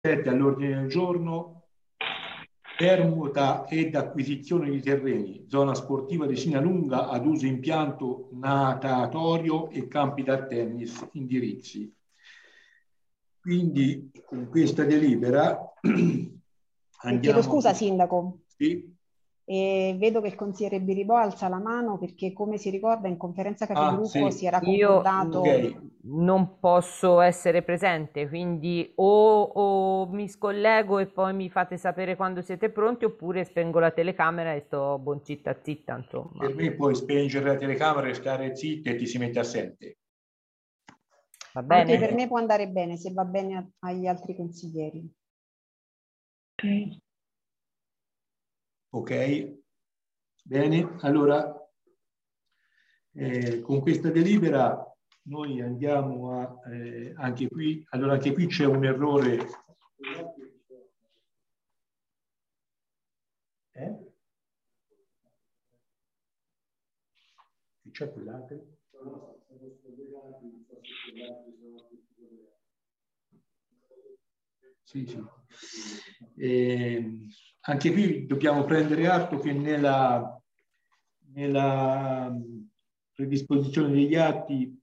all'ordine del giorno: permuta ed acquisizione di terreni, zona sportiva di Sinalunga ad uso impianto natatorio e campi da tennis, indirizzi. Quindi con questa delibera Chiedo andiamo scusa, Sindaco. Sì. E vedo che il consigliere Biribò alza la mano perché, come si ricorda, in conferenza capigruppo Sì. si era Io concordato. non posso essere presente, quindi o mi scollego e poi mi fate sapere quando siete pronti, oppure spengo la telecamera e sto buon zitta zitta, insomma. Per me puoi spengere la telecamera e stare zitta e ti si mette assente. Va Anche bene? per me può andare bene, se va bene agli altri consiglieri. Ok, bene. Allora, con questa delibera noi andiamo a anche qui. Allora, anche qui c'è un errore. C'è quell'altro? Sì, sì. Anche qui dobbiamo prendere atto che nella predisposizione degli atti,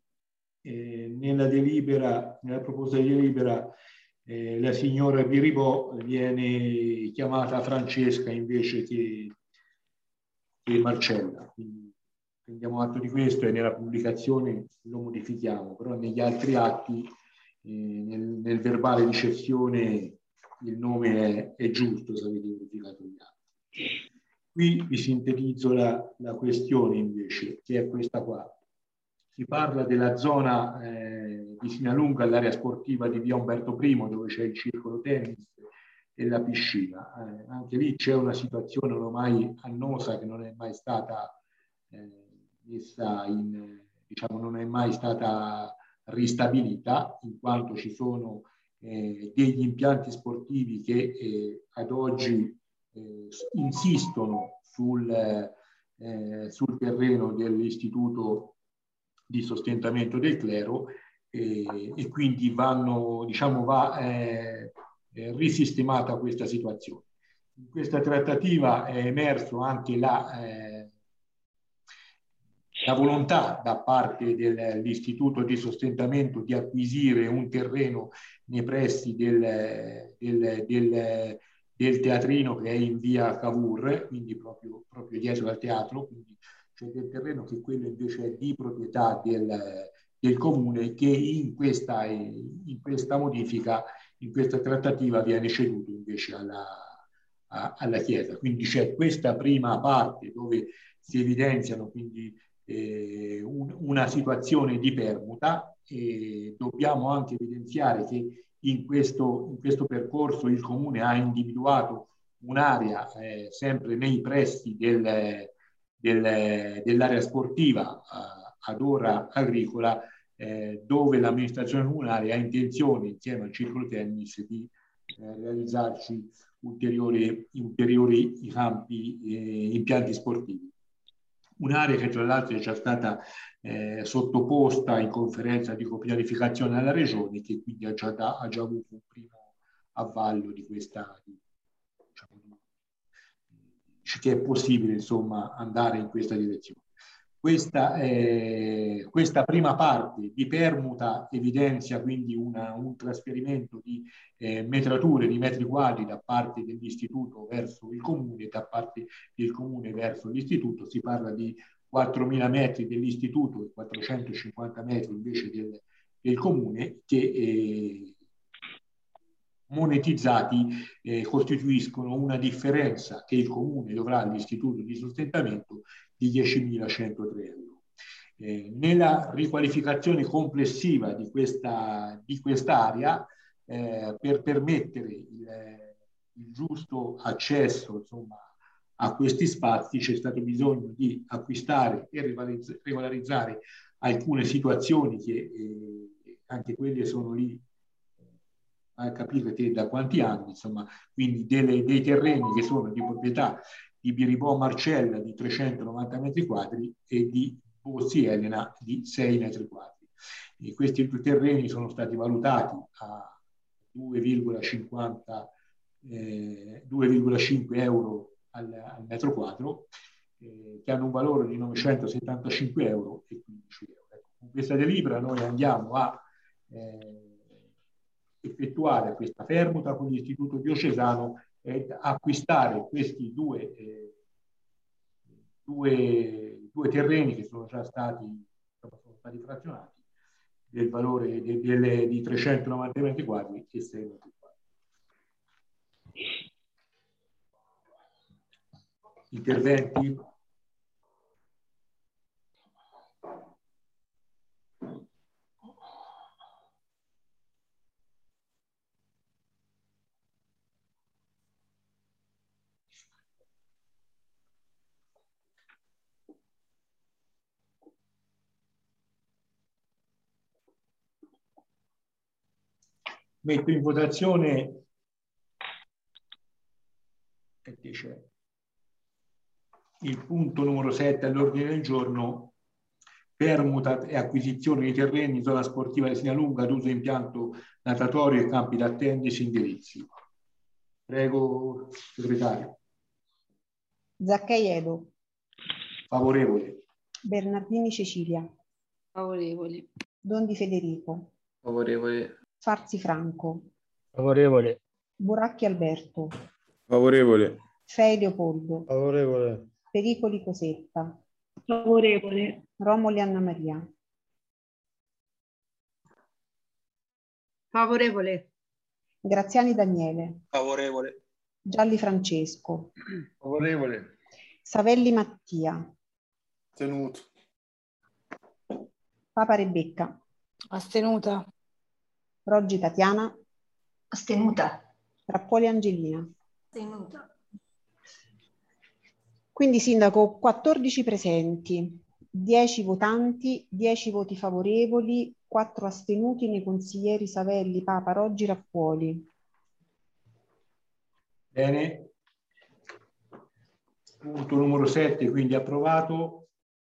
nella proposta di delibera, la signora Biribò viene chiamata Francesca invece che Marcella. Quindi prendiamo atto di questo e nella pubblicazione lo modifichiamo, però negli altri atti, nel verbale di cessione, il nome è giusto, se avete verificato gli atti. Qui vi sintetizzo la questione invece, che è questa qua. Si parla della zona di Sinalunga, l'area sportiva di via Umberto I, dove c'è il circolo tennis e la piscina. Anche lì c'è una situazione ormai annosa che non è mai stata messa in, diciamo, non è mai stata ristabilita, in quanto ci sono degli impianti sportivi che ad oggi insistono sul terreno dell'istituto di sostentamento del clero e quindi vanno, diciamo, va risistemata questa situazione. In questa trattativa è emerso anche la volontà da parte dell'istituto di sostentamento di acquisire un terreno nei pressi del teatrino che è in via Cavour, quindi proprio dietro al teatro, quindi c'è del terreno che quello invece è di proprietà del comune, che in questa modifica, in questa trattativa viene ceduto invece alla Chiesa. Quindi c'è questa prima parte dove si evidenziano quindi una situazione di permuta, e dobbiamo anche evidenziare che in questo percorso il comune ha individuato un'area sempre nei pressi dell'area sportiva ad ora agricola, dove l'amministrazione comunale ha intenzione, insieme al circolo tennis, di realizzarci ulteriori campi, impianti sportivi. Un'area che tra l'altro è già stata sottoposta in conferenza di copianificazione alla Regione, che quindi ha già avuto un primo avvallo di questa, diciamo, che è possibile insomma andare in questa direzione. Questa prima parte di permuta evidenzia quindi un trasferimento di metrature, di metri quadri da parte dell'istituto verso il comune, da parte del comune verso l'istituto. Si parla di 4.000 metri dell'istituto e 450 metri invece del comune, che monetizzati costituiscono una differenza che il comune dovrà all'istituto di sostentamento di 10.103 euro. Nella riqualificazione complessiva di quest'area, per permettere il giusto accesso, insomma, a questi spazi, c'è stato bisogno di acquistare e regolarizzare alcune situazioni che anche quelle sono lì a capire te da quanti anni, insomma, quindi dei terreni che sono di proprietà di Biribò Marcella di 390 metri quadri e di Bossi Elena di 6 metri quadri. E questi due terreni sono stati valutati 2,5 euro al metro quadro, che hanno un valore di 975 euro e 15 euro. Ecco, con questa delibera noi andiamo a effettuare questa permuta con l'istituto diocesano ed acquistare questi due terreni che sono già stati frazionati del valore di 390 metri quadri e 6 metri quadri. Interventi? Metto in votazione il punto numero 7 all'ordine del giorno, permuta e acquisizione di terreni in zona sportiva di Sinalunga ad uso impianto natatorio e campi da tennis indirizzi. Prego, segretario. Zaccaiedo. Favorevole. Bernardini Cecilia. Favorevole. Dondi Federico. Favorevole. Farzi Franco. Favorevole. Buracchi Alberto. Favorevole. Fei Leopoldo. Favorevole. Pericoli Cosetta. Favorevole. Romoli Anna Maria. Favorevole. Graziani Daniele. Favorevole. Gialli Francesco. Favorevole. Savelli Mattia. Tenuto. Papa Rebecca. Astenuta. Roggi Tatiana. Astenuta. Trappoli Angelina. Astenuta. Quindi sindaco, 14 presenti, 10 votanti, 10 voti favorevoli, 4 astenuti nei consiglieri Savelli, Papa, Roggi, Rappuoli. Bene. Punto numero 7, quindi approvato.